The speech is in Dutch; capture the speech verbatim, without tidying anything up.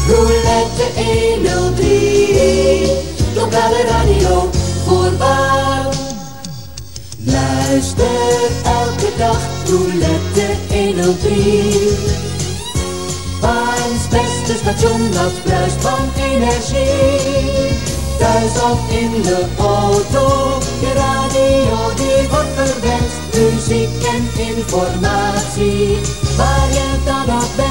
Roulette honderddrie, lokale radio voorwaar. Luister elke dag, Roulette honderddrie. Waans beste station dat bruist van energie. Thuis of in de auto, je radio die wordt verwenst. Muziek en informatie, waar je dan ook bent.